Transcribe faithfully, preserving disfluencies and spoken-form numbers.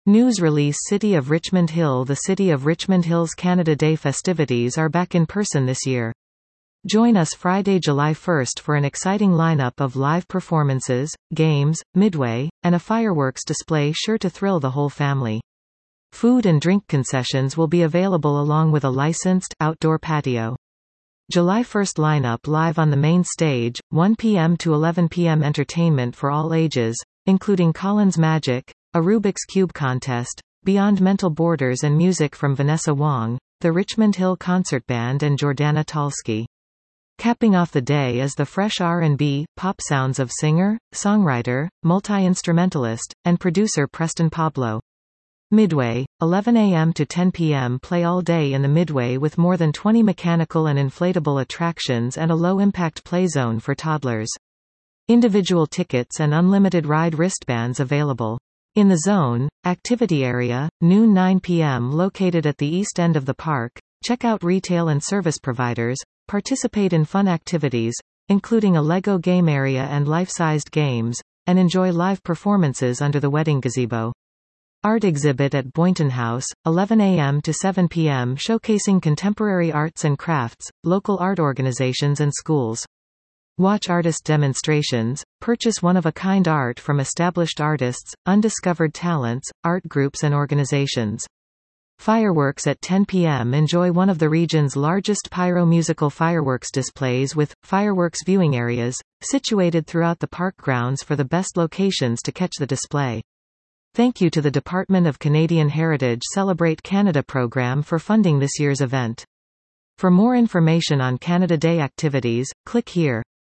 News release City of Richmond Hill. The City of Richmond Hill's Canada Day festivities are back in person this year. Join us Friday, July first for an exciting lineup of live performances, games, midway, and a fireworks display sure to thrill the whole family. Food and drink concessions will be available along with a licensed, outdoor patio. July first lineup live on the main stage, one p m to eleven p m entertainment for all ages, including Collins Magic, a Rubik's Cube contest, Beyond Mental Borders and music from Vanessa Wong, the Richmond Hill Concert Band and Jordana Talski. Capping off the day is the fresh R and B, pop sounds of singer, songwriter, multi-instrumentalist, and producer Preston Pablo. Midway, eleven a m to ten p m Play all day in the Midway with more than twenty mechanical and inflatable attractions and a low-impact play zone for toddlers. Individual tickets and unlimited ride wristbands available. In the Zone, activity area, noon nine p m located at the east end of the park, check out retail and service providers, participate in fun activities, including a Lego game area and life-sized games, and enjoy live performances under the wedding gazebo. Art exhibit at Boynton House, eleven a m to seven p m showcasing contemporary arts and crafts, local art organizations and schools. Watch artist demonstrations, purchase one-of-a-kind art from established artists, undiscovered talents, art groups and organizations. Fireworks at ten p m Enjoy one of the region's largest pyro-musical fireworks displays with fireworks viewing areas, situated throughout the park grounds for the best locations to catch the display. Thank you to the Department of Canadian Heritage Celebrate Canada program for funding this year's event. For more information on Canada Day activities, click here.